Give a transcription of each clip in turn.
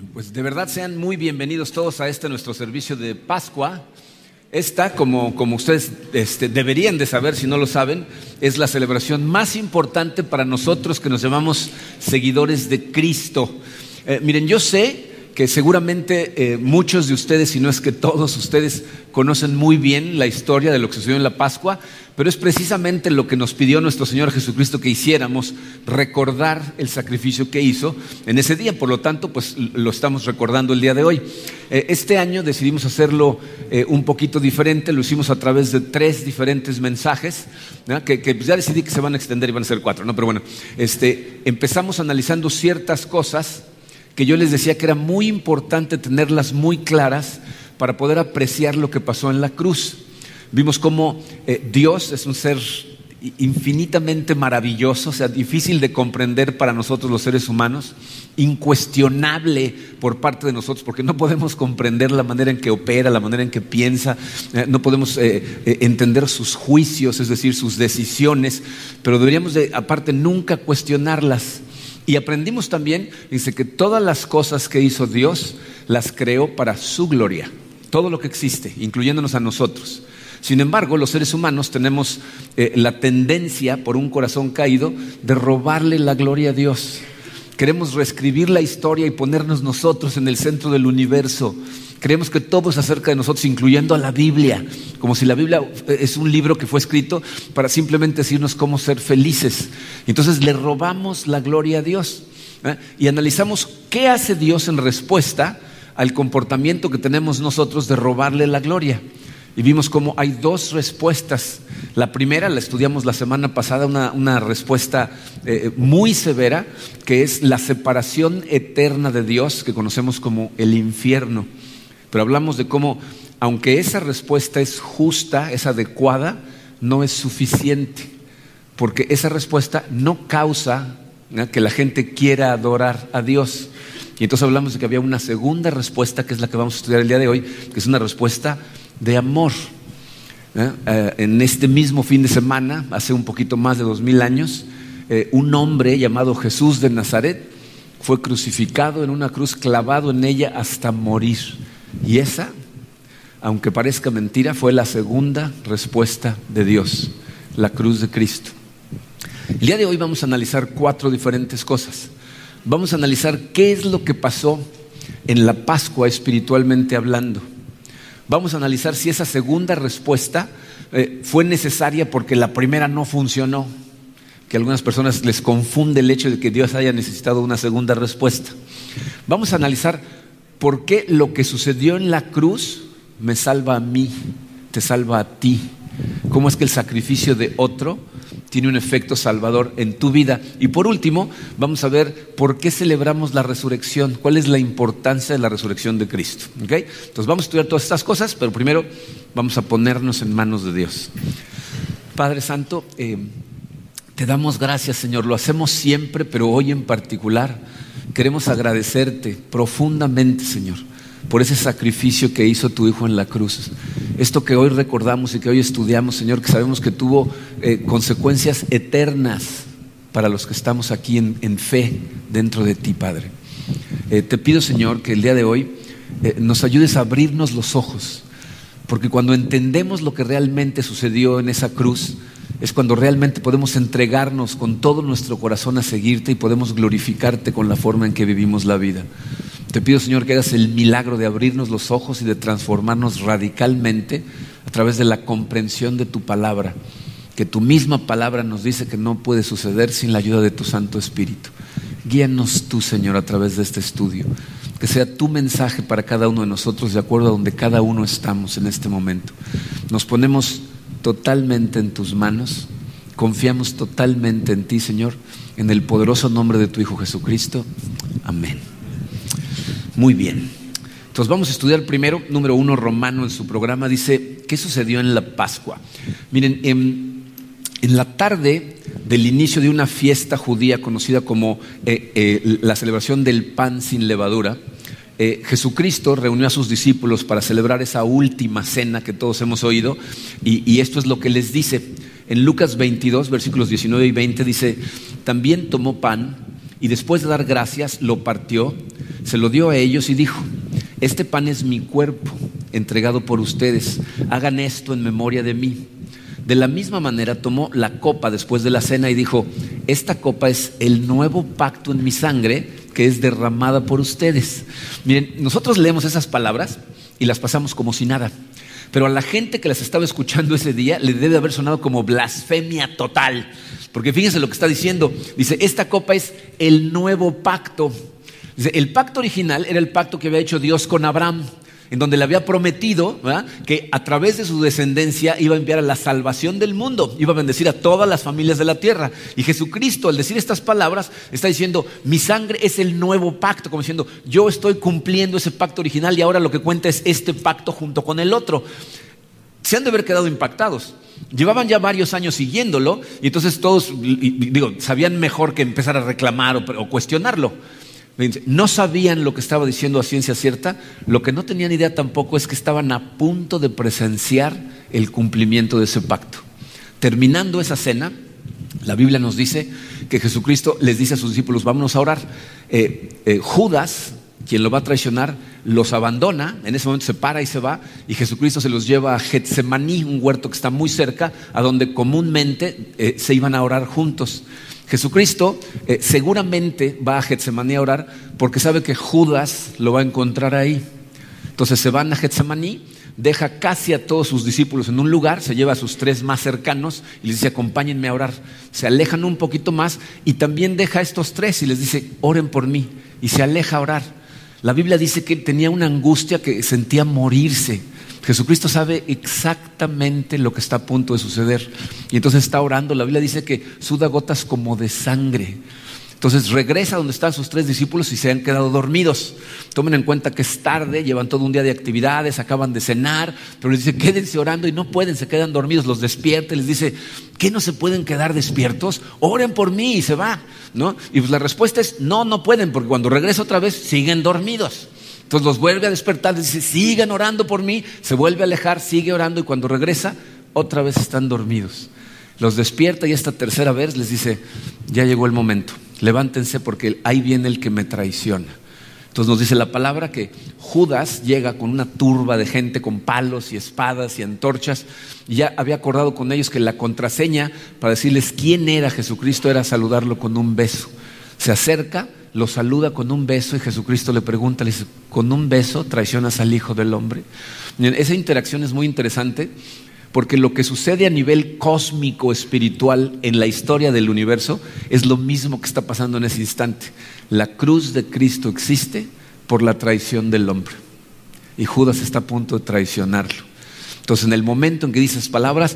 Pues de verdad sean muy bienvenidos todos a nuestro servicio de Pascua. Esta, como ustedes deberían de saber si no lo saben, es la celebración más importante para nosotros que nos llamamos seguidores de Cristo. Miren, yo sé que seguramente muchos de ustedes, si no es que todos ustedes, conocen muy bien la historia de lo que sucedió en la Pascua, pero es precisamente lo que nos pidió nuestro Señor Jesucristo que hiciéramos, recordar el sacrificio que hizo en ese día. Por lo tanto, pues lo estamos recordando el día de hoy. Este año decidimos hacerlo un poquito diferente. Lo hicimos a través de 3 diferentes mensajes, ¿no? que pues ya decidí que se van a extender y van a ser 4, ¿no? Pero bueno, empezamos analizando ciertas cosas que yo les decía que era muy importante tenerlas muy claras para poder apreciar lo que pasó en la cruz. Vimos cómo Dios es un ser infinitamente maravilloso, o sea, difícil de comprender para nosotros los seres humanos, incuestionable por parte de nosotros, porque no podemos comprender la manera en que opera, la manera en que piensa, no podemos entender sus juicios, es decir, sus decisiones, pero deberíamos de, aparte, nunca cuestionarlas. Y aprendimos también, dice que todas las cosas que hizo Dios las creó para su gloria, todo lo que existe, incluyéndonos a nosotros. Sin embargo, los seres humanos tenemos la tendencia, por un corazón caído, de robarle la gloria a Dios. Queremos reescribir la historia y ponernos nosotros en el centro del universo. Creemos que todo es acerca de nosotros, incluyendo a la Biblia, como si la Biblia es un libro que fue escrito para simplemente decirnos cómo ser felices. Entonces le robamos la gloria a Dios, y analizamos qué hace Dios en respuesta al comportamiento que tenemos nosotros de robarle la gloria. Y vimos cómo hay 2 respuestas. La primera la estudiamos la semana pasada, una respuesta muy severa, que es la separación eterna de Dios, que conocemos como el infierno. Pero hablamos de cómo, aunque esa respuesta es justa, es adecuada, no es suficiente, porque esa respuesta no causa, ¿no?, que la gente quiera adorar a Dios. Y entonces hablamos de que había una segunda respuesta, que es la que vamos a estudiar el día de hoy, que es una respuesta de amor. En este mismo fin de semana, hace un poquito más de 2000 años, un hombre llamado Jesús de Nazaret fue crucificado en una cruz, clavado en ella hasta morir. Y esa, aunque parezca mentira, fue la segunda respuesta de Dios, la cruz de Cristo. El día de hoy vamos a analizar 4 diferentes cosas. Vamos a analizar qué es lo que pasó en la Pascua espiritualmente hablando. Vamos a analizar si esa segunda respuesta fue necesaria porque la primera no funcionó, que a algunas personas les confunde el hecho de que Dios haya necesitado una segunda respuesta. Vamos a analizar por qué lo que sucedió en la cruz me salva a mí, te salva a ti. Cómo es que el sacrificio de otro tiene un efecto salvador en tu vida. Y por último, vamos a ver por qué celebramos la resurrección, cuál es la importancia de la resurrección de Cristo. ¿Okay? Entonces vamos a estudiar todas estas cosas, pero primero vamos a ponernos en manos de Dios. Padre Santo, te damos gracias, Señor. Lo hacemos siempre, pero hoy en particular queremos agradecerte profundamente, Señor, por ese sacrificio que hizo tu Hijo en la cruz. Esto que hoy recordamos y que hoy estudiamos, Señor, que sabemos que tuvo consecuencias eternas para los que estamos aquí en fe dentro de ti, Padre. Te pido, Señor, que el día de hoy nos ayudes a abrirnos los ojos, porque cuando entendemos lo que realmente sucedió en esa cruz, es cuando realmente podemos entregarnos con todo nuestro corazón a seguirte y podemos glorificarte con la forma en que vivimos la vida. Te pido, Señor, que hagas el milagro de abrirnos los ojos y de transformarnos radicalmente a través de la comprensión de tu palabra, que tu misma palabra nos dice que no puede suceder sin la ayuda de tu Santo Espíritu. Guíanos tú, Señor, a través de este estudio, que sea tu mensaje para cada uno de nosotros de acuerdo a donde cada uno estamos en este momento. Nos ponemos totalmente en tus manos, confiamos totalmente en ti, Señor, en el poderoso nombre de tu Hijo Jesucristo. Amén. Muy bien, entonces vamos a estudiar primero, número 1, Romano en su programa dice, ¿qué sucedió en la Pascua? Miren, en la tarde del inicio de una fiesta judía conocida como la celebración del pan sin levadura, Jesucristo reunió a sus discípulos para celebrar esa última cena que todos hemos oído, y esto es lo que les dice. En Lucas 22, versículos 19 y 20 dice, también tomó pan y después de dar gracias lo partió se lo dio a ellos y dijo: este pan es mi cuerpo, entregado por ustedes. Hagan esto en memoria de mí. De la misma manera tomó la copa después de la cena y dijo: esta copa es el nuevo pacto en mi sangre, que es derramada por ustedes. Miren, nosotros leemos esas palabras y las pasamos como si nada, pero a la gente que las estaba escuchando ese día le debe haber sonado como blasfemia total, porque fíjense lo que está diciendo. Dice: esta copa es el nuevo pacto. Dice, el pacto original era el pacto que había hecho Dios con Abraham, en donde le había prometido, ¿verdad?, que a través de su descendencia iba a enviar a la salvación del mundo, iba a bendecir a todas las familias de la tierra. Y Jesucristo, al decir estas palabras, está diciendo: mi sangre es el nuevo pacto, como diciendo, yo estoy cumpliendo ese pacto original y ahora lo que cuenta es este pacto junto con el otro. Se han de haber quedado impactados. Llevaban ya varios años siguiéndolo y entonces todos, sabían mejor que empezar a reclamar o cuestionarlo. No sabían lo que estaba diciendo a ciencia cierta. Lo que no tenían idea tampoco es que estaban a punto de presenciar el cumplimiento de ese pacto. Terminando esa cena, la Biblia nos dice que Jesucristo les dice a sus discípulos: vámonos a orar. Judas, quien lo va a traicionar, los abandona. En ese momento se para y se va, y Jesucristo se los lleva a Getsemaní, un huerto que está muy cerca, a donde comúnmente se iban a orar juntos. Jesucristo seguramente va a Getsemaní a orar porque sabe que Judas lo va a encontrar ahí. Entonces se van a Getsemaní, deja casi a todos sus discípulos en un lugar, se lleva a sus 3 más cercanos y les dice: acompáñenme a orar. Se alejan un poquito más y también deja a estos 3 y les dice: oren por mí, y se aleja a orar. La Biblia dice que él tenía una angustia, que sentía morirse. Jesucristo sabe exactamente lo que está a punto de suceder y entonces está orando. La Biblia dice que suda gotas como de sangre. Entonces regresa donde están sus 3 discípulos y se han quedado dormidos. Tomen en cuenta que es tarde, llevan todo un día de actividades, acaban de cenar, pero les dice: quédense orando, y no pueden, se quedan dormidos. Los despierta y les dice: ¿qué, no se pueden quedar despiertos? Oren por mí. Y se va, ¿no? Y pues la respuesta es: no pueden, porque cuando regresa otra vez siguen dormidos. Entonces los vuelve a despertar, les dice: sigan orando por mí. Se vuelve a alejar, sigue orando, y cuando regresa otra vez están dormidos. Los despierta y esta tercera vez les dice: ya llegó el momento, levántense porque ahí viene el que me traiciona. Entonces nos dice la palabra que Judas llega con una turba de gente con palos y espadas y antorchas, y ya había acordado con ellos que la contraseña para decirles quién era Jesucristo era saludarlo con un beso. Se acerca, lo saluda con un beso y Jesucristo le pregunta, le dice: ¿con un beso traicionas al Hijo del Hombre? Esa interacción es muy interesante, porque lo que sucede a nivel cósmico espiritual en la historia del universo es lo mismo que está pasando en ese instante. La cruz de Cristo existe por la traición del hombre, y Judas está a punto de traicionarlo. Entonces, en el momento en que dice esas palabras,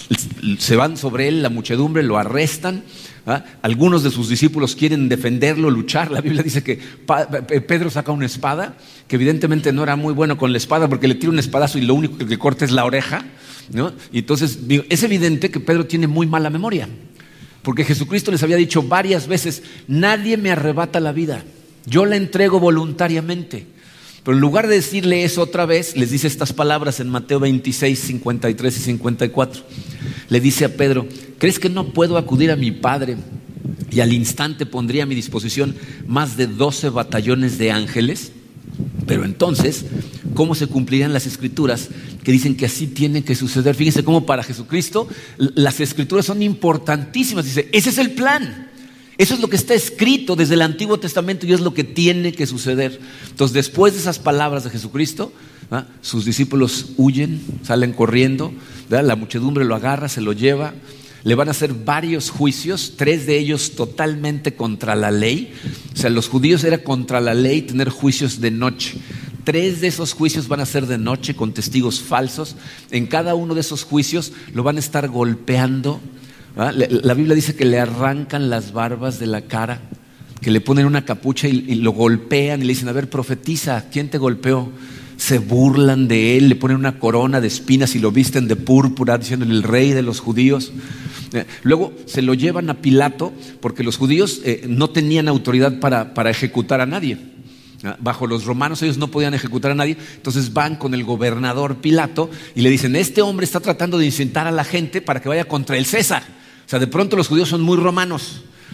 se van sobre él la muchedumbre, lo arrestan. Algunos de sus discípulos quieren defenderlo, luchar. La Biblia dice que Pedro saca una espada, que evidentemente no era muy bueno con la espada, porque le tira un espadazo y lo único que le corta es la oreja, ¿no? Y entonces es evidente que Pedro tiene muy mala memoria, porque Jesucristo les había dicho varias veces: nadie me arrebata la vida, yo la entrego voluntariamente. Pero en lugar de decirle eso otra vez, les dice estas palabras en Mateo 26, 53 y 54. Le dice a Pedro: ¿crees que no puedo acudir a mi Padre y al instante pondría a mi disposición más de 12 batallones de ángeles? Pero entonces, ¿cómo se cumplirían las escrituras que dicen que así tiene que suceder? Fíjense cómo para Jesucristo las escrituras son importantísimas. Dice: ese es el plan. Eso es lo que está escrito desde el Antiguo Testamento y es lo que tiene que suceder. Entonces, después de esas palabras de Jesucristo, sus discípulos huyen, salen corriendo, la muchedumbre lo agarra, se lo lleva. Le van a hacer varios juicios, 3 de ellos totalmente contra la ley. O sea, los judíos era contra la ley tener juicios de noche. 3 de esos juicios van a ser de noche con testigos falsos. En cada uno de esos juicios lo van a estar golpeando. La Biblia dice que le arrancan las barbas de la cara, que le ponen una capucha y lo golpean y le dicen: a ver, profetiza, ¿quién te golpeó? Se burlan de él, le ponen una corona de espinas y lo visten de púrpura, diciéndole: el rey de los judíos. Luego se lo llevan a Pilato, porque los judíos no tenían autoridad para ejecutar a nadie. Bajo los romanos ellos no podían ejecutar a nadie. Entonces van con el gobernador Pilato y le dicen: este hombre está tratando de incitar a la gente para que vaya contra el César. O sea, de pronto los judíos son muy romanos,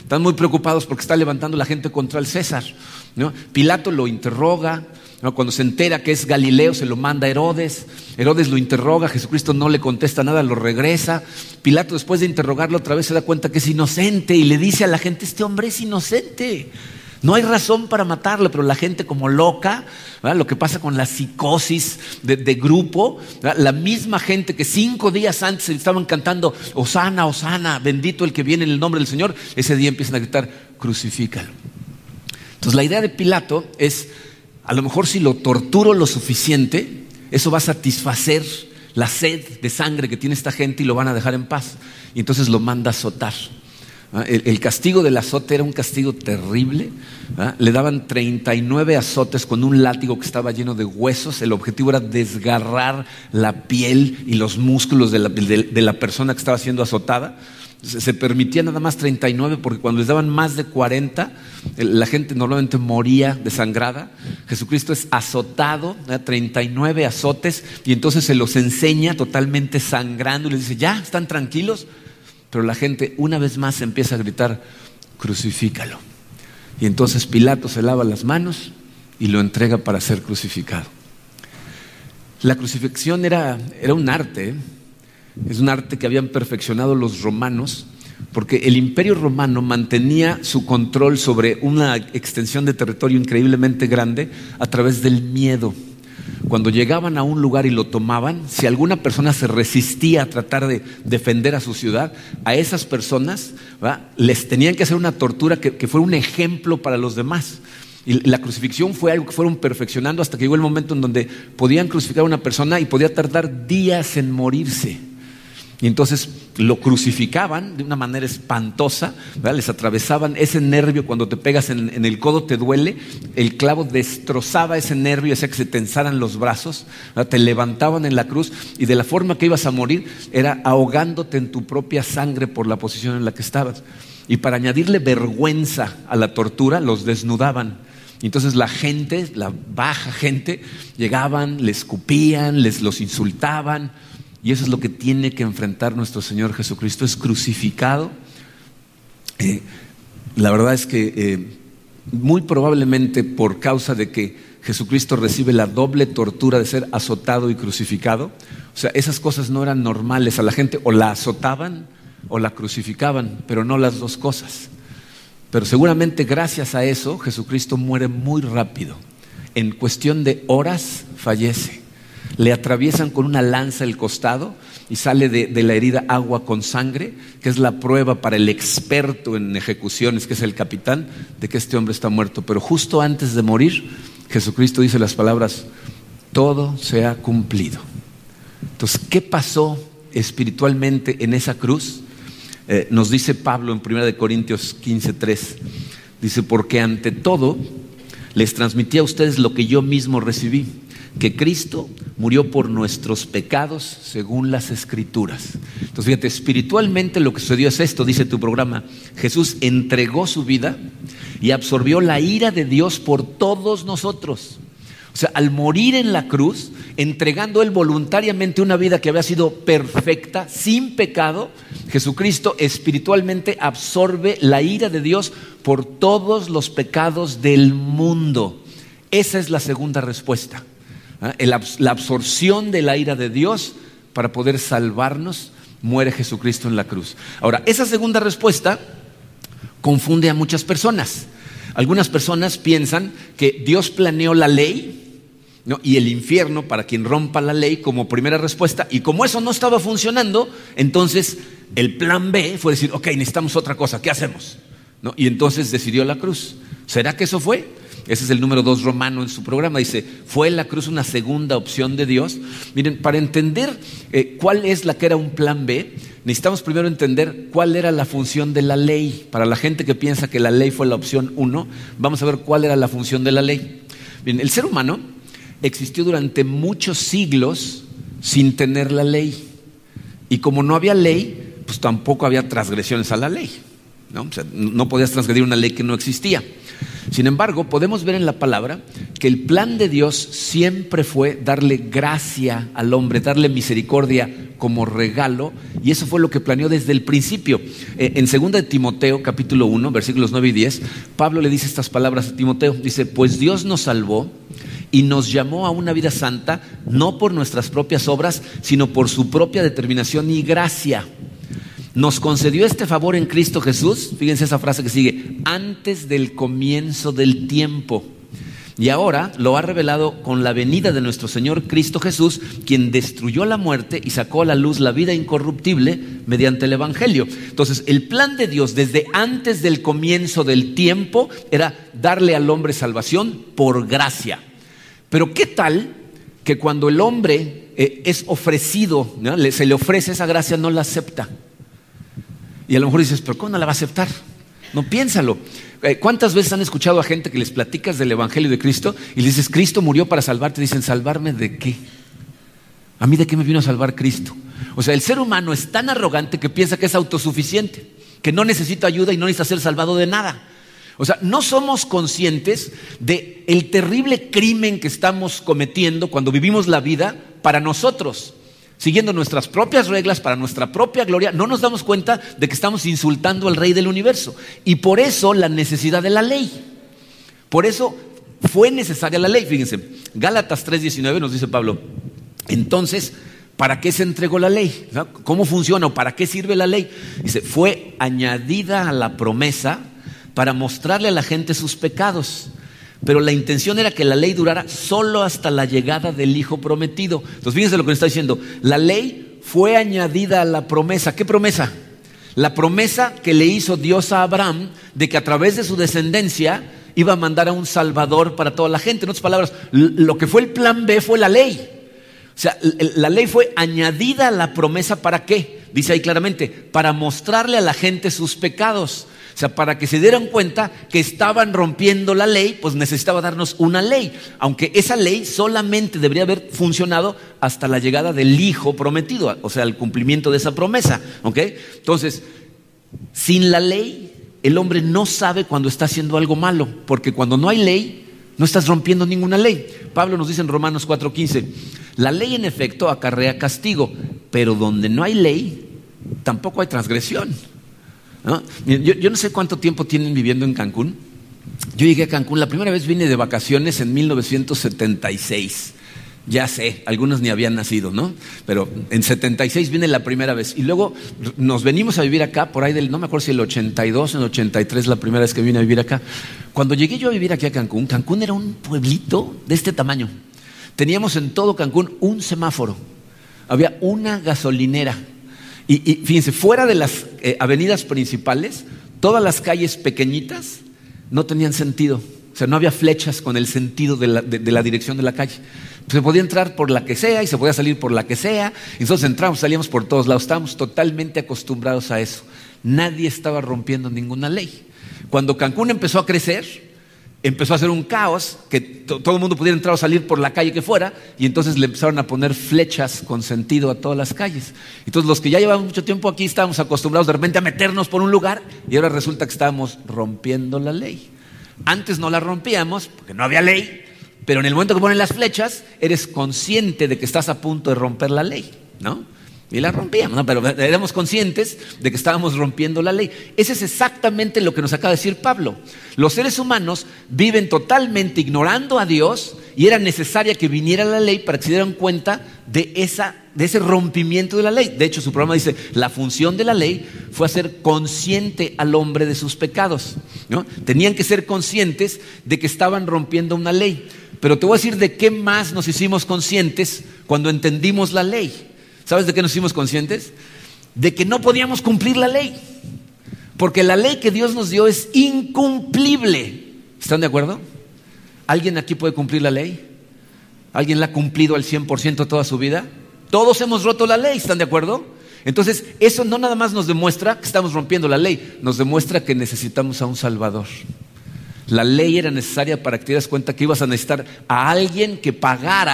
Están muy preocupados porque está levantando la gente contra el César, ¿no? Pilato lo interroga, ¿no? Cuando se entera que es Galileo, se lo manda a Herodes. Herodes lo interroga, Jesucristo no le contesta nada, lo regresa. Pilato, después de interrogarlo otra vez, se da cuenta que es inocente y le dice a la gente: este hombre es inocente, no hay razón para matarlo. Pero la gente, como loca, ¿verdad? Lo que pasa con la psicosis de grupo, ¿verdad? La misma gente que 5 días antes estaban cantando Hosana, Hosana, bendito el que viene en el nombre del Señor, ese día empiezan a gritar: crucifícalo. Entonces la idea de Pilato es: a lo mejor si lo torturo lo suficiente, eso va a satisfacer la sed de sangre que tiene esta gente y lo van a dejar en paz. Y entonces lo manda a azotar. El castigo del azote era un castigo terrible. Le daban 39 azotes con un látigo que estaba lleno de huesos. El objetivo era desgarrar la piel y los músculos de la persona que estaba siendo azotada. Se permitía nada más 39 porque cuando les daban más de 40, la gente normalmente moría desangrada. Jesucristo es azotado, 39 azotes, y entonces se los enseña totalmente sangrando y les dice: ya, ¿están tranquilos? Pero la gente una vez más empieza a gritar: crucifícalo. Y entonces Pilato se lava las manos y lo entrega para ser crucificado. La crucifixión era un arte, Es un arte que habían perfeccionado los romanos, porque el Imperio Romano mantenía su control sobre una extensión de territorio increíblemente grande a través del miedo. Cuando llegaban a un lugar y lo tomaban, si alguna persona se resistía a tratar de defender a su ciudad, a esas personas, ¿verdad?, les tenían que hacer una tortura que fuera un ejemplo para los demás. Y la crucifixión fue algo que fueron perfeccionando hasta que llegó el momento en donde podían crucificar a una persona y podía tardar días en morirse. Y entonces lo crucificaban de una manera espantosa, ¿verdad? Les atravesaban ese nervio. Cuando te pegas en el codo te duele. El clavo destrozaba ese nervio, hacía que se tensaran los brazos, ¿verdad? Te levantaban en la cruz y de la forma que ibas a morir era ahogándote en tu propia sangre por la posición en la que estabas. Y para añadirle vergüenza a la tortura, los desnudaban. Entonces la gente, la baja gente, llegaban, les escupían, los insultaban. Y eso es lo que tiene que enfrentar nuestro Señor Jesucristo. Es crucificado. La verdad es que muy probablemente por causa de que Jesucristo recibe la doble tortura de ser azotado y crucificado, o sea, esas cosas no eran normales. A la gente o la azotaban o la crucificaban, pero no las dos cosas. Pero seguramente gracias a eso Jesucristo muere muy rápido. En cuestión de horas fallece. Le atraviesan con una lanza el costado y sale de la herida agua con sangre, que es la prueba para el experto en ejecuciones, que es el capitán, de que este hombre está muerto. Pero justo antes de morir, Jesucristo dice las palabras: todo se ha cumplido. Entonces, ¿qué pasó espiritualmente en esa cruz? Nos dice Pablo en 1 Corintios 15:3, dice: porque ante todo les transmití a ustedes lo que yo mismo recibí, que Cristo murió por nuestros pecados según las Escrituras. Entonces fíjate, espiritualmente lo que sucedió es esto, dice tu programa: Jesús entregó su vida y absorbió la ira de Dios por todos nosotros. O sea, al morir en la cruz, entregando Él voluntariamente una vida que había sido perfecta, sin pecado, Jesucristo espiritualmente absorbe la ira de Dios por todos los pecados del mundo. Esa es la segunda respuesta. La absorción de la ira de Dios para poder salvarnos. Muere Jesucristo en la cruz. Ahora, esa segunda respuesta confunde a muchas personas. Algunas personas piensan que Dios planeó la ley, ¿no?, y el infierno para quien rompa la ley como primera respuesta, y como eso no estaba funcionando, entonces el plan B fue decir: ok, necesitamos otra cosa, ¿qué hacemos? ¿No? Y entonces decidió la cruz. ¿Será que eso fue? Ese es el número 2 romano en su programa. Dice: ¿fue la cruz una segunda opción de Dios? Miren, para entender cuál es la que era un plan B, necesitamos primero entender cuál era la función de la ley. Para la gente que piensa que la ley fue la opción 1, vamos a ver cuál era la función de la ley. Bien, el ser humano existió durante muchos siglos sin tener la ley. Y como no había ley, pues tampoco había transgresiones a la ley. ¿no? O sea, no podías transgredir una ley que no existía. Sin embargo, podemos ver en la palabra que el plan de Dios siempre fue darle gracia al hombre, darle misericordia como regalo, y eso fue lo que planeó desde el principio. En 2 de Timoteo, capítulo 1, versículos 9 y 10, Pablo le dice estas palabras a Timoteo, dice: pues Dios nos salvó y nos llamó a una vida santa, no por nuestras propias obras, sino por su propia determinación y gracia. Nos concedió este favor en Cristo Jesús, fíjense esa frase que sigue, antes del comienzo del tiempo. Y ahora lo ha revelado con la venida de nuestro Señor Cristo Jesús, quien destruyó la muerte y sacó a la luz la vida incorruptible mediante el Evangelio. Entonces, el plan de Dios desde antes del comienzo del tiempo era darle al hombre salvación por gracia. Pero ¿qué tal que cuando el hombre es ofrecido, ¿no? Se le ofrece esa gracia, no la acepta? Y a lo mejor dices, ¿pero cómo no la va a aceptar? No, piénsalo. ¿Cuántas veces han escuchado a gente que les platicas del Evangelio de Cristo y les dices, Cristo murió para salvarte? Dicen, ¿salvarme de qué? ¿A mí de qué me vino a salvar Cristo? O sea, el ser humano es tan arrogante que piensa que es autosuficiente, que no necesita ayuda y no necesita ser salvado de nada. O sea, no somos conscientes del terrible crimen que estamos cometiendo cuando vivimos la vida para nosotros, siguiendo nuestras propias reglas para nuestra propia gloria. No nos damos cuenta de que estamos insultando al Rey del universo. Y por eso la necesidad de la ley. Por eso fue necesaria la ley. Fíjense, Gálatas 3:19 nos dice Pablo, entonces, ¿para qué se entregó la ley? ¿Cómo funciona o para qué sirve la ley? Dice, fue añadida a la promesa para mostrarle a la gente sus pecados. Pero la intención era que la ley durara solo hasta la llegada del Hijo prometido. Entonces fíjense lo que nos está diciendo. La ley fue añadida a la promesa. ¿Qué promesa? La promesa que le hizo Dios a Abraham de que a través de su descendencia iba a mandar a un Salvador para toda la gente. En otras palabras, lo que fue el plan B fue la ley. O sea, la ley fue añadida a la promesa, ¿para qué? Dice ahí claramente, para mostrarle a la gente sus pecados. O sea, para que se dieran cuenta que estaban rompiendo la ley, pues necesitaba darnos una ley. Aunque esa ley solamente debería haber funcionado hasta la llegada del Hijo prometido, o sea, el cumplimiento de esa promesa. ¿Ok? Entonces, sin la ley, el hombre no sabe cuando está haciendo algo malo, porque cuando no hay ley, no estás rompiendo ninguna ley. Pablo nos dice en Romanos 4:15, la ley en efecto acarrea castigo, pero donde no hay ley, tampoco hay transgresión. ¿No? Yo no sé cuánto tiempo tienen viviendo en Cancún. Yo llegué a Cancún, la primera vez vine de vacaciones en 1976. Ya sé, algunos ni habían nacido, ¿no? Pero en 76 vine la primera vez. Y luego nos venimos a vivir acá, por ahí del, no me acuerdo si el 82 o el 83, la primera vez que vine a vivir acá. Cuando llegué yo a vivir aquí a Cancún, Cancún era un pueblito de este tamaño. Teníamos en todo Cancún un semáforo. Había una gasolinera. Y fíjense, fuera de las avenidas principales, todas las calles pequeñitas no tenían sentido. O sea, no había flechas con el sentido de la dirección de la calle. Se podía entrar por la que sea y se podía salir por la que sea. Y entonces entramos, salíamos por todos lados. Estábamos totalmente acostumbrados a eso. Nadie estaba rompiendo ninguna ley. Cuando Cancún empezó a crecer, empezó a hacer un caos, que todo el mundo pudiera entrar o salir por la calle que fuera, y entonces le empezaron a poner flechas con sentido a todas las calles. Entonces los que ya llevaban mucho tiempo aquí estábamos acostumbrados de repente a meternos por un lugar, y ahora resulta que estábamos rompiendo la ley. Antes no la rompíamos porque no había ley, pero en el momento que ponen las flechas eres consciente de que estás a punto de romper la ley, ¿no? Y la rompíamos, ¿no? Pero éramos conscientes de que estábamos rompiendo la ley. Ese es exactamente lo que nos acaba de decir Pablo. Los seres humanos viven totalmente ignorando a Dios, y era necesaria que viniera la ley para que se dieran cuenta de ese rompimiento de la ley. De hecho, su programa dice, la función de la ley fue hacer consciente al hombre de sus pecados, ¿no? Tenían que ser conscientes de que estaban rompiendo una ley. Pero te voy a decir de qué más nos hicimos conscientes cuando entendimos la ley. ¿Sabes de qué nos hicimos conscientes? De que no podíamos cumplir la ley. Porque la ley que Dios nos dio es incumplible. ¿Están de acuerdo? ¿Alguien aquí puede cumplir la ley? ¿Alguien la ha cumplido al 100% toda su vida? Todos hemos roto la ley, ¿están de acuerdo? Entonces, eso no nada más nos demuestra que estamos rompiendo la ley, nos demuestra que necesitamos a un Salvador. La ley era necesaria para que te das cuenta que ibas a necesitar a alguien que pagara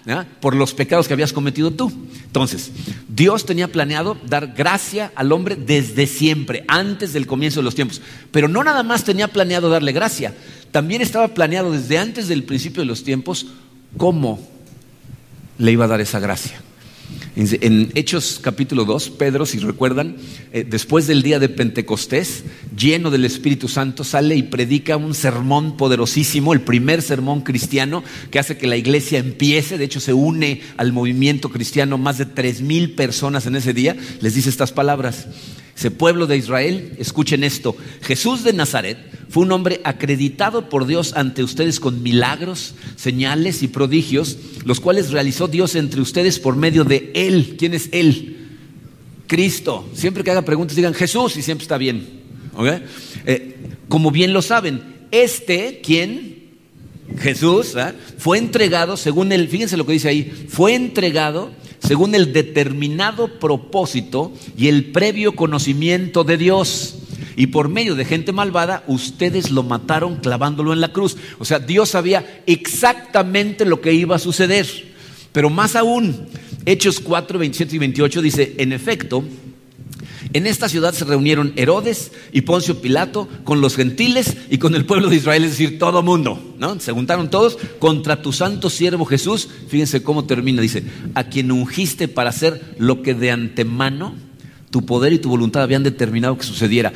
por los pecados que habías cometido tú. Entonces, Dios tenía planeado dar gracia al hombre desde siempre, antes del comienzo de los tiempos. Pero no nada más tenía planeado darle gracia, también estaba planeado desde antes del principio de los tiempos cómo le iba a dar esa gracia. En Hechos capítulo 2, Pedro, si recuerdan, después del día de Pentecostés, lleno del Espíritu Santo, sale y predica un sermón poderosísimo, el primer sermón cristiano que hace que la iglesia empiece. De hecho, se une al movimiento cristiano más de 3,000 personas en ese día. Les dice estas palabras: ese pueblo de Israel, escuchen esto: Jesús de Nazaret fue un hombre acreditado por Dios ante ustedes con milagros, señales y prodigios, los cuales realizó Dios entre ustedes por medio de Él. ¿Quién es Él? Cristo. Siempre que haga preguntas digan Jesús y siempre está bien. ¿Okay? Como bien lo saben, ¿quién? Jesús, fue entregado según el, fíjense lo que dice ahí, fue entregado según el determinado propósito y el previo conocimiento de Dios. Y por medio de gente malvada, ustedes lo mataron clavándolo en la cruz. O sea, Dios sabía exactamente lo que iba a suceder. Pero más aún, Hechos 4, 27 y 28 dice: en efecto, en esta ciudad se reunieron Herodes y Poncio Pilato con los gentiles y con el pueblo de Israel, es decir, todo mundo, ¿no? Se juntaron todos contra tu santo siervo Jesús. Fíjense cómo termina, dice: a quien ungiste para hacer lo que de antemano tu poder y tu voluntad habían determinado que sucediera.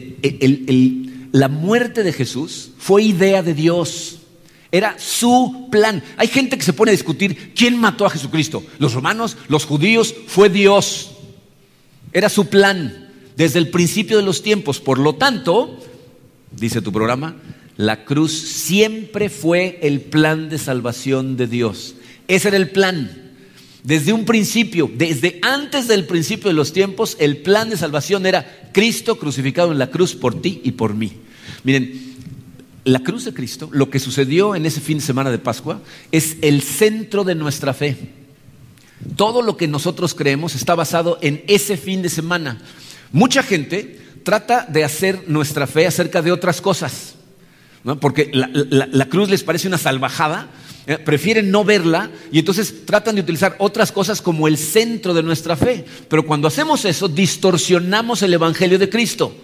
La muerte de Jesús fue idea de Dios. Era su plan. Hay gente que se pone a discutir quién mató a Jesucristo. Los romanos, los judíos, fue Dios. Era su plan desde el principio de los tiempos. Por lo tanto, dice tu programa, la cruz siempre fue el plan de salvación de Dios. Ese era el plan. Desde un principio, desde antes del principio de los tiempos, el plan de salvación era Cristo crucificado en la cruz por ti y por mí. Miren, la cruz de Cristo, lo que sucedió en ese fin de semana de Pascua, es el centro de nuestra fe. Todo lo que nosotros creemos está basado en ese fin de semana. Mucha gente trata de hacer nuestra fe acerca de otras cosas, ¿no? Porque la cruz les parece una salvajada. Prefieren no verla y entonces tratan de utilizar otras cosas como el centro de nuestra fe. Pero cuando hacemos eso, distorsionamos el evangelio de Cristo.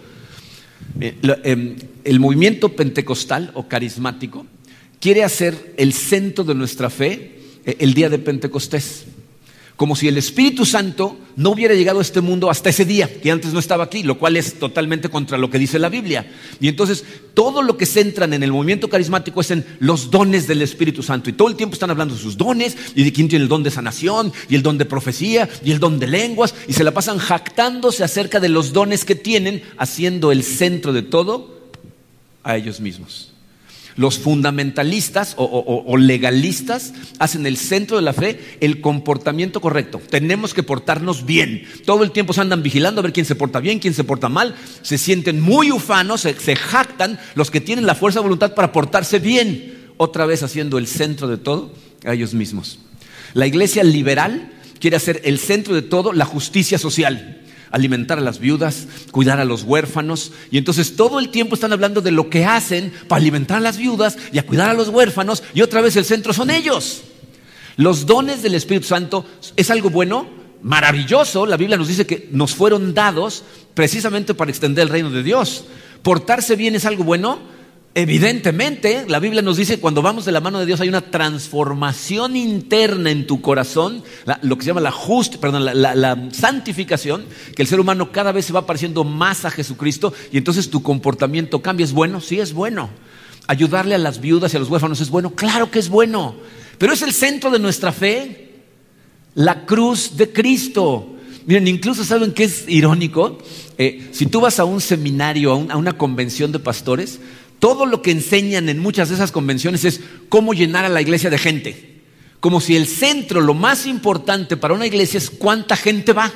El movimiento pentecostal o carismático quiere hacer el centro de nuestra fe el día de Pentecostés, como si el Espíritu Santo no hubiera llegado a este mundo hasta ese día, que antes no estaba aquí, lo cual es totalmente contra lo que dice la Biblia. Y entonces todo lo que centran en el movimiento carismático es en los dones del Espíritu Santo, y todo el tiempo están hablando de sus dones y de quién tiene el don de sanación y el don de profecía y el don de lenguas, y se la pasan jactándose acerca de los dones que tienen, haciendo el centro de todo a ellos mismos. Los fundamentalistas o legalistas hacen el centro de la fe el comportamiento correcto. Tenemos que portarnos bien. Todo el tiempo se andan vigilando a ver quién se porta bien, quién se porta mal. Se sienten muy ufanos, se jactan los que tienen la fuerza de voluntad para portarse bien. Otra vez haciendo el centro de todo a ellos mismos. La iglesia liberal quiere hacer el centro de todo la justicia social. Alimentar a las viudas, cuidar a los huérfanos. Y entonces todo el tiempo están hablando de lo que hacen para alimentar a las viudas y a cuidar a los huérfanos, y otra vez el centro son ellos. Los dones del Espíritu Santo es algo bueno, maravilloso. La Biblia nos dice que nos fueron dados precisamente para extender el reino de Dios. Portarse bien es algo bueno. Evidentemente, la Biblia nos dice que cuando vamos de la mano de Dios hay una transformación interna en tu corazón, lo que se llama la santificación, que el ser humano cada vez se va pareciendo más a Jesucristo, y entonces tu comportamiento cambia. ¿Es bueno? Sí, es bueno. Ayudarle a las viudas y a los huérfanos es bueno, claro que es bueno, pero es el centro de nuestra fe, la cruz de Cristo. Miren, incluso ¿saben qué es irónico? Si tú vas a un seminario, a una convención de pastores, todo lo que enseñan en muchas de esas convenciones es cómo llenar a la iglesia de gente. Como si el centro, lo más importante para una iglesia es cuánta gente va.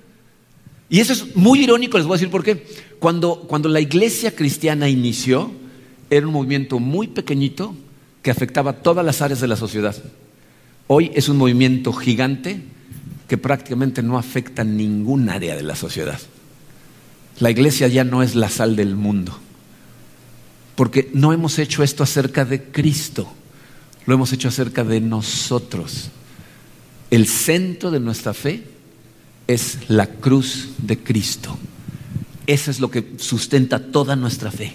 Y eso es muy irónico, les voy a decir por qué. Cuando la iglesia cristiana inició, era un movimiento muy pequeñito que afectaba todas las áreas de la sociedad. Hoy es un movimiento gigante que prácticamente no afecta ningún área de la sociedad. La iglesia ya no es la sal del mundo. Porque no hemos hecho esto acerca de Cristo, lo hemos hecho acerca de nosotros. el centro de nuestra fe es la cruz de Cristo. Eso es lo que sustenta toda nuestra fe.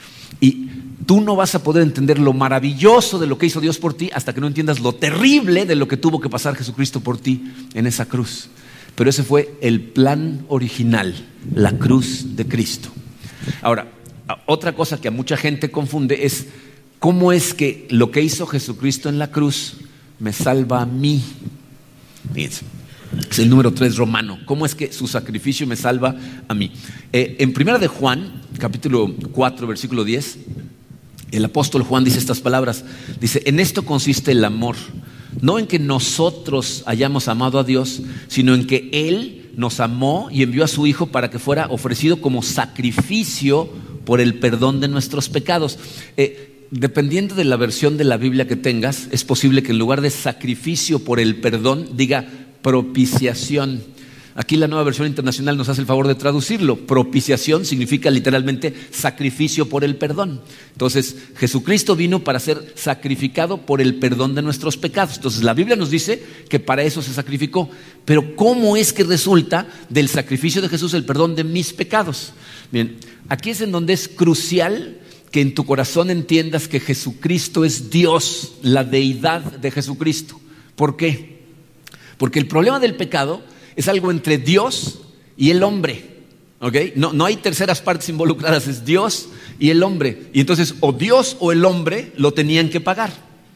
Y tú no vas a poder entender lo maravilloso de lo que hizo Dios por ti hasta que no entiendas lo terrible de lo que tuvo que pasar Jesucristo por ti en esa cruz. Pero ese fue el plan original, la cruz de Cristo. Ahora, otra cosa que a mucha gente confunde es cómo es que lo que hizo Jesucristo en la cruz me salva a mí. Fíjense, es el número 3 romano. ¿Cómo es que su sacrificio me salva a mí? En primera de Juan, capítulo 4, versículo 10, el apóstol Juan dice estas palabras. Dice, en esto consiste el amor, no en que nosotros hayamos amado a Dios, sino en que Él nos amó y envió a su Hijo para que fuera ofrecido como sacrificio por el perdón de nuestros pecados. Dependiendo de la versión de la Biblia que tengas, es posible que en lugar de sacrificio por el perdón, diga propiciación. Aquí la Nueva Versión Internacional nos hace el favor de traducirlo. Propiciación significa literalmente sacrificio por el perdón. Entonces, Jesucristo vino para ser sacrificado por el perdón de nuestros pecados. Entonces, la Biblia nos dice que para eso se sacrificó. Pero ¿cómo es que resulta del sacrificio de Jesús el perdón de mis pecados? Bien, aquí es en donde es crucial que en tu corazón entiendas que Jesucristo es Dios, la deidad de Jesucristo. ¿Por qué? Porque el problema del pecado es algo entre Dios y el hombre, ¿ok? No hay terceras partes involucradas, es Dios y el hombre. Y entonces o Dios o el hombre lo tenían que pagar.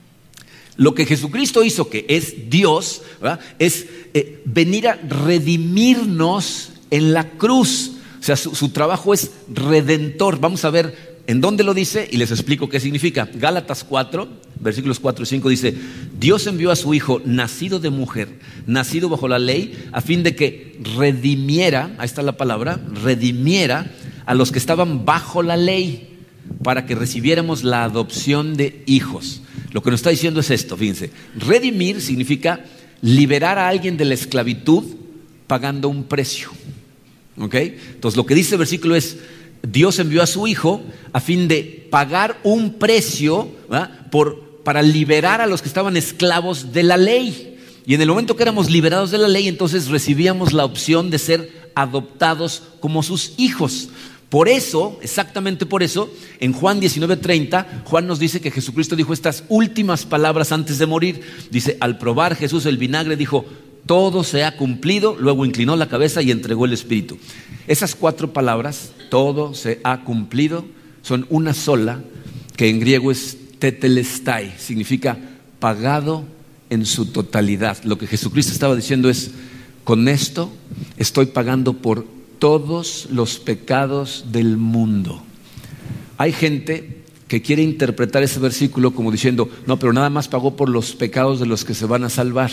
Lo que Jesucristo hizo, que es Dios, ¿verdad?, es venir a redimirnos en la cruz. O sea, su trabajo es redentor. Vamos a ver en dónde lo dice y les explico qué significa. Gálatas 4, versículos 4 y 5 dice: Dios envió a su Hijo, nacido de mujer, nacido bajo la ley, a fin de que redimiera, ahí está la palabra, redimiera a los que estaban bajo la ley, para que recibiéramos la adopción de hijos. Lo que nos está diciendo es esto, fíjense. Redimir significa liberar a alguien de la esclavitud pagando un precio. ¿Ok? Entonces lo que dice el versículo es: Dios envió a su Hijo a fin de pagar un precio, ¿verdad?, para liberar a los que estaban esclavos de la ley. Y en el momento que éramos liberados de la ley, entonces recibíamos la opción de ser adoptados como sus hijos. Por eso, exactamente por eso, en Juan 19:30, Juan nos dice que Jesucristo dijo estas últimas palabras antes de morir. Dice, al probar Jesús el vinagre, dijo: todo se ha cumplido. Luego inclinó la cabeza y entregó el Espíritu. Esas 4 palabras, todo se ha cumplido, son una sola, que en griego es tetelestai, significa pagado en su totalidad. Lo que Jesucristo estaba diciendo es: con esto estoy pagando por todos los pecados del mundo. Hay gente que quiere interpretar ese versículo como diciendo: no, pero nada más pagó por los pecados de los que se van a salvar.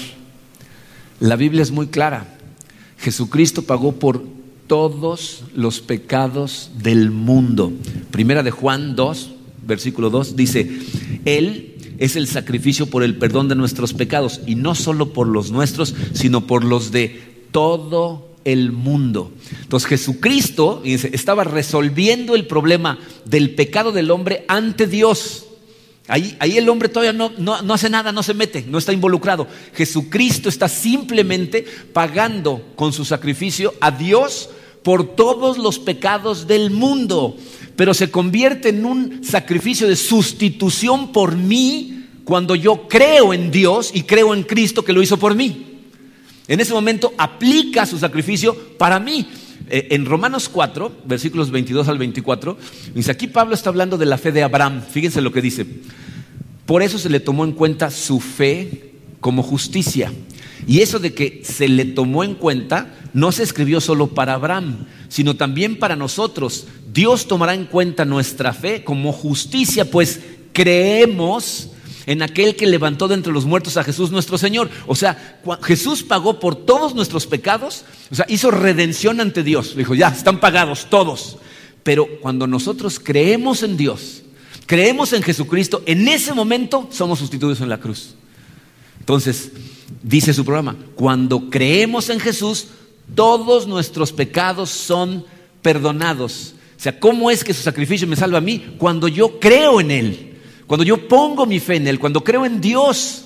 La Biblia es muy clara. Jesucristo pagó por todos los pecados del mundo. Primera de Juan 2, versículo 2 dice: Él es el sacrificio por el perdón de nuestros pecados, y no solo por los nuestros, sino por los de todo el mundo. Entonces Jesucristo estaba resolviendo el problema del pecado del hombre ante Dios. Ahí el hombre todavía no hace nada, no se mete, no está involucrado. Jesucristo está simplemente pagando con su sacrificio a Dios por todos los pecados del mundo. Pero se convierte en un sacrificio de sustitución por mí cuando yo creo en Dios y creo en Cristo que lo hizo por mí. En ese momento aplica su sacrificio para mí. En Romanos 4, versículos 22 al 24, dice, aquí Pablo está hablando de la fe de Abraham. Fíjense lo que dice: por eso se le tomó en cuenta su fe como justicia. Y eso de que se le tomó en cuenta no se escribió solo para Abraham, sino también para nosotros. Dios tomará en cuenta nuestra fe como justicia, pues creemos en aquel que levantó de entre los muertos a Jesús nuestro Señor. O sea, Jesús pagó por todos nuestros pecados, o sea, hizo redención ante Dios. Dijo, ya, están pagados todos. Pero cuando nosotros creemos en Dios, creemos en Jesucristo, en ese momento somos sustituidos en la cruz. Entonces, dice su programa, cuando creemos en Jesús, todos nuestros pecados son perdonados. O sea, ¿cómo es que su sacrificio me salva a mí? Cuando yo creo en Él. Cuando yo pongo mi fe en Él, cuando creo en Dios.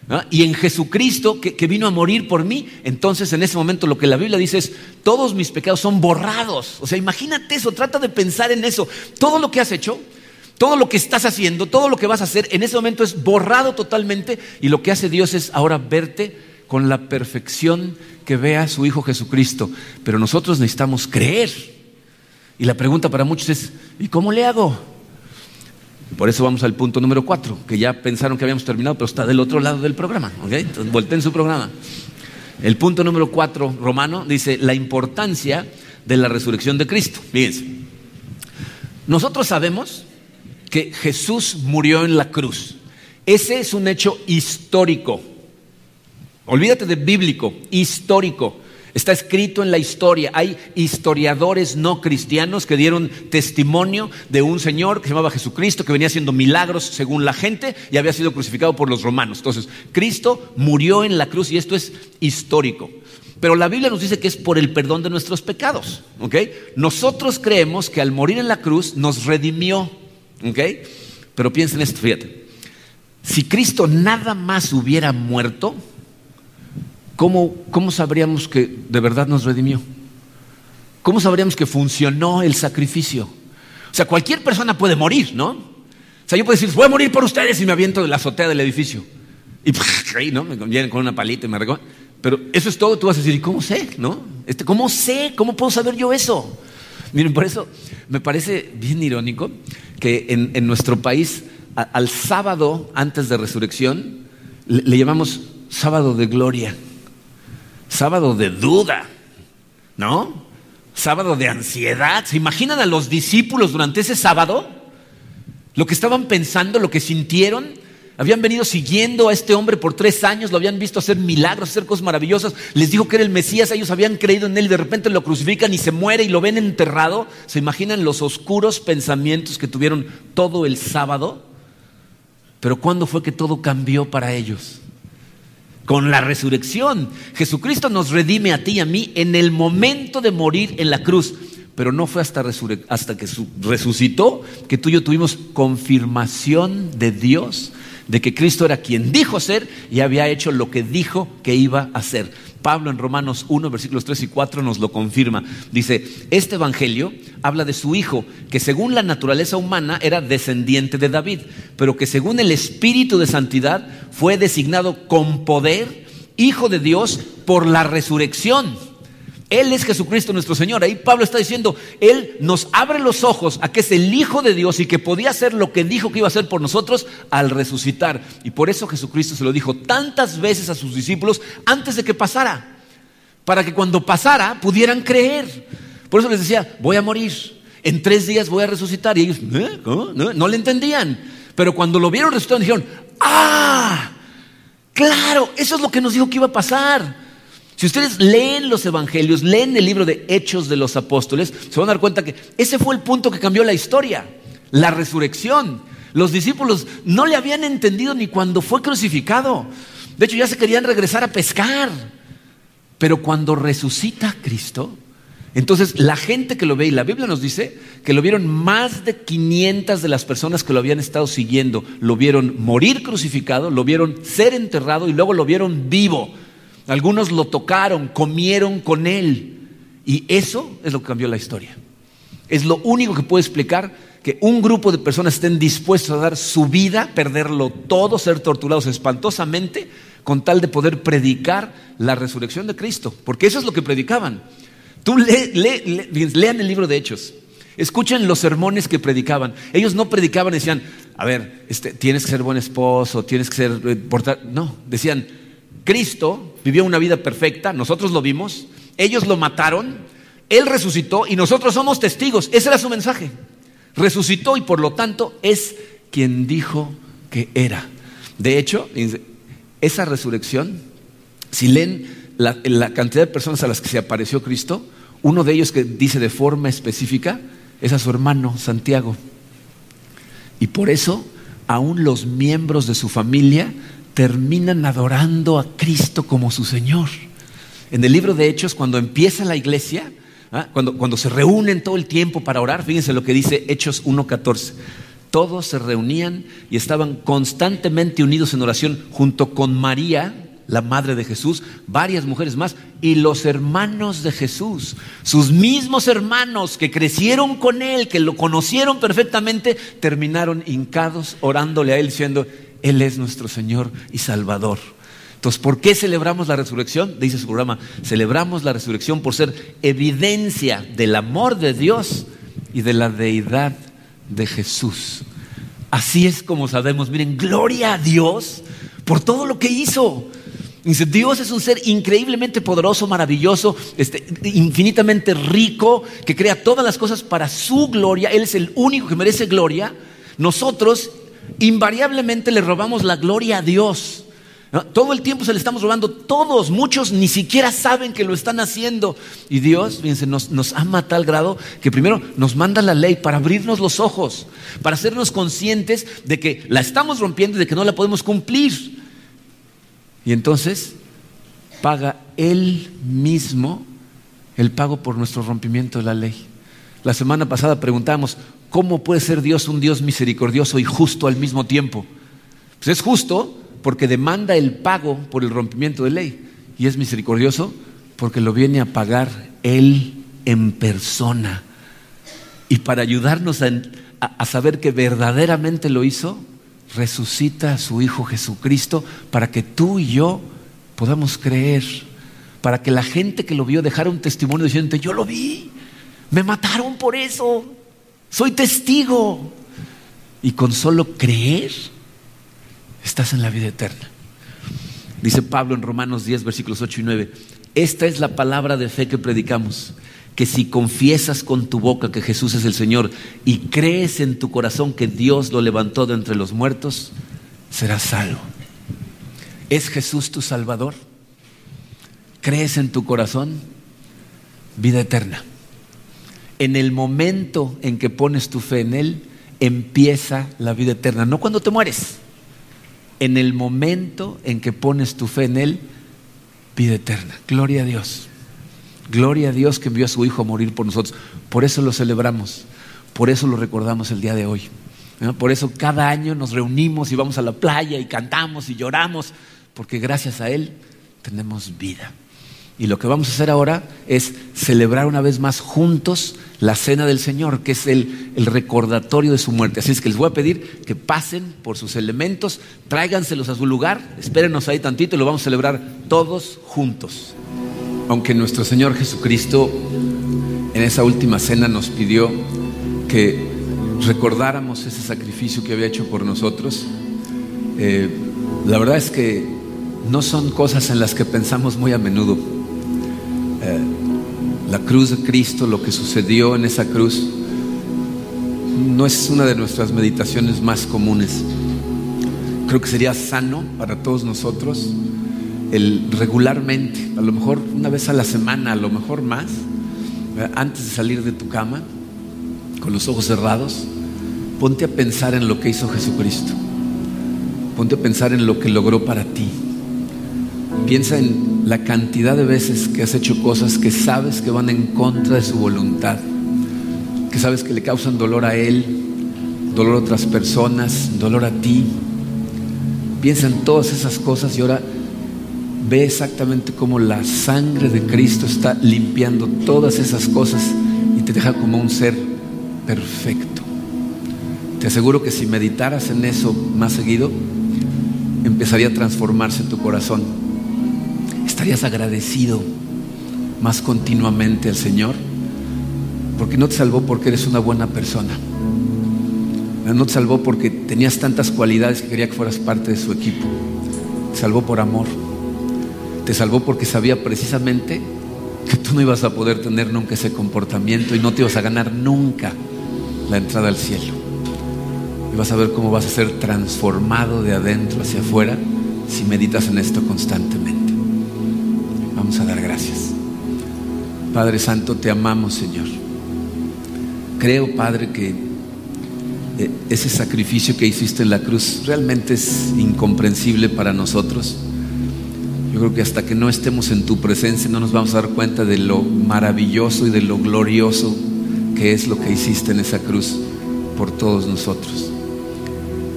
¿Ah? Y en Jesucristo que vino a morir por mí, entonces en ese momento lo que la Biblia dice es, todos mis pecados son borrados. O sea, imagínate eso, trata de pensar en eso. Todo lo que has hecho, todo lo que estás haciendo, todo lo que vas a hacer, en ese momento es borrado totalmente, y lo que hace Dios es ahora verte con la perfección que ve a su Hijo Jesucristo. Pero nosotros necesitamos creer. Y la pregunta para muchos es, ¿y cómo le hago? Por eso vamos al punto número 4, que ya pensaron que habíamos terminado, pero está del otro lado del programa, ¿ok? Entonces volteen su programa. El punto número 4, romano, dice la importancia de la resurrección de Cristo. Fíjense, nosotros sabemos que Jesús murió en la cruz. Ese es un hecho histórico. Olvídate de bíblico, histórico. Está escrito en la historia. Hay historiadores no cristianos que dieron testimonio de un señor que se llamaba Jesucristo, que venía haciendo milagros según la gente y había sido crucificado por los romanos. Entonces, Cristo murió en la cruz y esto es histórico. Pero la Biblia nos dice que es por el perdón de nuestros pecados, ¿ok? Nosotros creemos que al morir en la cruz nos redimió, ¿ok? Pero piensen esto, fíjate. Si Cristo nada más hubiera muerto, ¿cómo sabríamos que de verdad nos redimió? ¿Cómo sabríamos que funcionó el sacrificio? O sea, cualquier persona puede morir, ¿no? O sea, yo puedo decir, voy a morir por ustedes, y me aviento de la azotea del edificio. Y ahí, ¿no? Me vienen con una palita y me recogen. Pero eso es todo. Tú vas a decir, ¿y cómo sé? ¿No? ¿Cómo sé? ¿Cómo puedo saber yo eso? Miren, por eso me parece bien irónico que en nuestro país al sábado antes de resurrección le llamamos sábado de gloria. Sábado de duda, ¿no? Sábado de ansiedad. ¿Se imaginan a los discípulos durante ese sábado? Lo que estaban pensando, lo que sintieron. Habían venido siguiendo a este hombre por 3 años, lo habían visto hacer milagros, hacer cosas maravillosas. Les dijo que era el Mesías, ellos habían creído en él, de repente lo crucifican y se muere y lo ven enterrado. ¿Se imaginan los oscuros pensamientos que tuvieron todo el sábado? Pero ¿cuándo fue que todo cambió para ellos? Con la resurrección. Jesucristo nos redime a ti y a mí en el momento de morir en la cruz. Pero no fue hasta que resucitó que tú y yo tuvimos confirmación de Dios de que Cristo era quien dijo ser y había hecho lo que dijo que iba a hacer. Pablo en Romanos 1, versículos 3 y 4 nos lo confirma. Dice, este evangelio habla de su Hijo, que según la naturaleza humana era descendiente de David, pero que según el Espíritu de Santidad fue designado con poder Hijo de Dios por la resurrección. Él es Jesucristo nuestro Señor. Ahí Pablo está diciendo, Él nos abre los ojos a que es el Hijo de Dios y que podía hacer lo que dijo que iba a hacer por nosotros al resucitar. Y por eso Jesucristo se lo dijo tantas veces a sus discípulos antes de que pasara, para que cuando pasara pudieran creer. Por eso les decía, voy a morir, en 3 días voy a resucitar. Y ellos no le entendían. Pero cuando lo vieron resucitado dijeron, ¡ah! Claro, eso es lo que nos dijo que iba a pasar. Si ustedes leen los evangelios, leen el libro de Hechos de los Apóstoles, se van a dar cuenta que ese fue el punto que cambió la historia, la resurrección. Los discípulos no le habían entendido ni cuando fue crucificado. De hecho, ya se querían regresar a pescar. Pero cuando resucita Cristo, entonces la gente que lo ve, y la Biblia nos dice que lo vieron más de 500 de las personas que lo habían estado siguiendo, lo vieron morir crucificado, lo vieron ser enterrado y luego lo vieron vivo. Algunos lo tocaron, comieron con él. Y eso es lo que cambió la historia. Es lo único que puede explicar que un grupo de personas estén dispuestos a dar su vida, perderlo todo, ser torturados espantosamente, con tal de poder predicar la resurrección de Cristo. Porque eso es lo que predicaban. Tú lean el libro de Hechos. Escuchen los sermones que predicaban. Ellos no predicaban y decían, a ver, tienes que ser buen esposo, tienes que ser no, decían, Cristo vivió una vida perfecta, nosotros lo vimos, ellos lo mataron, Él resucitó y nosotros somos testigos. Ese era su mensaje. Resucitó y por lo tanto es quien dijo que era. De hecho, esa resurrección, si leen la cantidad de personas a las que se apareció Cristo, uno de ellos que dice de forma específica es a su hermano Santiago. Y por eso aún los miembros de su familia terminan adorando a Cristo como su Señor. En el libro de Hechos, cuando empieza la iglesia, cuando se reúnen todo el tiempo para orar, fíjense lo que dice Hechos 1:14. Todos se reunían y estaban constantemente unidos en oración junto con María, la madre de Jesús, varias mujeres más y los hermanos de Jesús, sus mismos hermanos que crecieron con él, que lo conocieron perfectamente, terminaron hincados orándole a él diciendo: Él es nuestro Señor y Salvador. Entonces, ¿por qué celebramos la resurrección? Dice su programa: celebramos la resurrección por ser evidencia del amor de Dios y de la deidad de Jesús. Así es como sabemos, miren, gloria a Dios por todo lo que hizo. Dice, Dios es un ser increíblemente poderoso, maravilloso, infinitamente rico, que crea todas las cosas para su gloria. Él es el único que merece gloria. Nosotros invariablemente le robamos la gloria a Dios, ¿no? Todo el tiempo se le estamos robando, todos, muchos ni siquiera saben que lo están haciendo. Y Dios, fíjense, nos ama a tal grado que primero nos manda la ley para abrirnos los ojos, para hacernos conscientes de que la estamos rompiendo y de que no la podemos cumplir. Y entonces paga Él mismo el pago por nuestro rompimiento de la ley. La semana pasada preguntábamos: ¿cómo puede ser Dios un Dios misericordioso y justo al mismo tiempo? Pues es justo porque demanda el pago por el rompimiento de ley, y es misericordioso porque lo viene a pagar Él en persona. Y para ayudarnos a saber que verdaderamente lo hizo, resucita a su Hijo Jesucristo para que tú y yo podamos creer, para que la gente que lo vio dejara un testimonio diciendo: yo lo vi, me mataron por eso, soy testigo. Y con solo creer estás en la vida eterna. Dice Pablo en Romanos 10 versículos 8 y 9: esta es la palabra de fe que predicamos, que si confiesas con tu boca que Jesús es el Señor y crees en tu corazón que Dios lo levantó de entre los muertos, serás salvo. ¿Es Jesús tu Salvador? ¿Crees en tu corazón? Vida eterna. En el momento en que pones tu fe en Él, empieza la vida eterna. No cuando te mueres. En el momento en que pones tu fe en Él, vida eterna. Gloria a Dios. Gloria a Dios que envió a su Hijo a morir por nosotros. Por eso lo celebramos, por eso lo recordamos el día de hoy, ¿no? Por eso cada año nos reunimos y vamos a la playa y cantamos y lloramos, porque gracias a Él tenemos vida. Y lo que vamos a hacer ahora es celebrar una vez más juntos la cena del Señor, que es el recordatorio de su muerte. Así es que les voy a pedir que pasen por sus elementos, tráiganselos a su lugar, espérenos ahí tantito y lo vamos a celebrar todos juntos. Aunque nuestro Señor Jesucristo en esa última cena nos pidió que recordáramos ese sacrificio que había hecho por nosotros, la verdad es que no son cosas en las que pensamos muy a menudo. La cruz de Cristo, lo que sucedió en esa cruz, no es una de nuestras meditaciones más comunes. Creo que sería sano para todos nosotros el regularmente, a lo mejor una vez a la semana, a lo mejor más, antes de salir de tu cama, con los ojos cerrados, ponte a pensar en lo que hizo Jesucristo. Ponte a pensar en lo que logró para ti. Piensa en la cantidad de veces que has hecho cosas que sabes que van en contra de su voluntad, que sabes que le causan dolor a Él, dolor a otras personas, dolor a ti. Piensa en todas esas cosas y ahora ve exactamente cómo la sangre de Cristo está limpiando todas esas cosas y te deja como un ser perfecto. Te aseguro que si meditaras en eso más seguido, empezaría a transformarse tu corazón. Estarías agradecido más continuamente al Señor, porque no te salvó porque eres una buena persona. No te salvó porque tenías tantas cualidades que quería que fueras parte de su equipo. Te salvó por amor. Te salvó porque sabía precisamente que tú no ibas a poder tener nunca ese comportamiento y no te ibas a ganar nunca la entrada al cielo. Y vas a ver cómo vas a ser transformado de adentro hacia afuera si meditas en esto constantemente. Vamos a dar gracias. Padre Santo, te amamos, Señor. Creo, Padre, que ese sacrificio que hiciste en la cruz realmente es incomprensible para nosotros. Yo creo que hasta que no estemos en tu presencia no nos vamos a dar cuenta de lo maravilloso y de lo glorioso que es lo que hiciste en esa cruz por todos nosotros.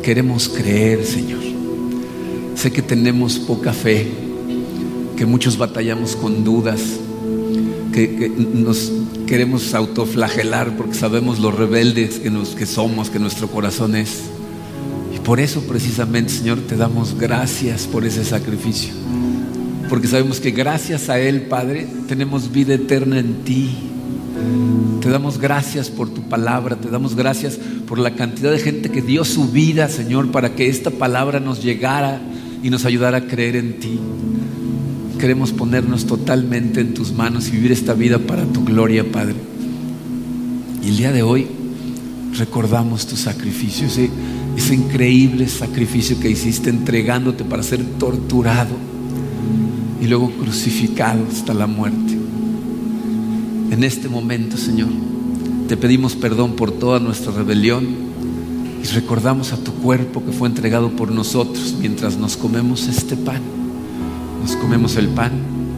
queremos creer, Señor. Sé que tenemos poca fe, que muchos batallamos con dudas, que nos queremos autoflagelar porque sabemos lo rebeldes que somos, que nuestro corazón es. Y por eso precisamente, Señor, te damos gracias por ese sacrificio, porque sabemos que gracias a Él, Padre, tenemos vida eterna en ti. Te damos gracias por tu palabra, te damos gracias por la cantidad de gente que dio su vida, Señor, para que esta palabra nos llegara y nos ayudara a creer en ti. Queremos ponernos totalmente en tus manos y vivir esta vida para tu gloria, Padre. Y el día de hoy recordamos tu sacrificio, ese increíble sacrificio que hiciste entregándote para ser torturado y luego crucificado hasta la muerte. En este momento, Señor, te pedimos perdón por toda nuestra rebelión y recordamos a tu cuerpo que fue entregado por nosotros mientras nos comemos este pan. Nos comemos el pan.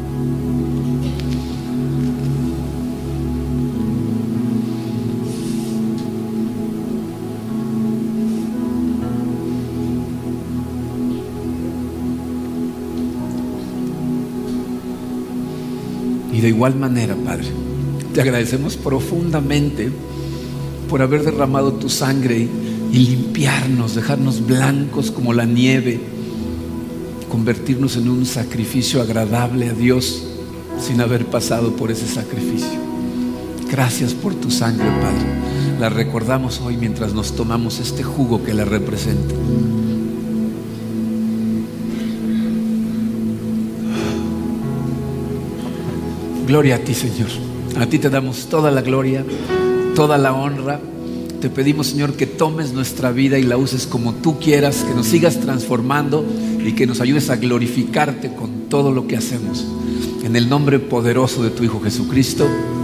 Y de igual manera, Padre, te agradecemos profundamente por haber derramado tu sangre y limpiarnos, dejarnos blancos como la nieve, convertirnos en un sacrificio agradable a Dios sin haber pasado por ese sacrificio. Gracias por tu sangre, Padre. La recordamos hoy mientras nos tomamos este jugo que la representa. Gloria a ti, Señor. A ti te damos toda la gloria, toda la honra. Te pedimos, Señor, que tomes nuestra vida y la uses como tú quieras, que nos sigas transformando y que nos ayudes a glorificarte con todo lo que hacemos. En el nombre poderoso de tu Hijo Jesucristo.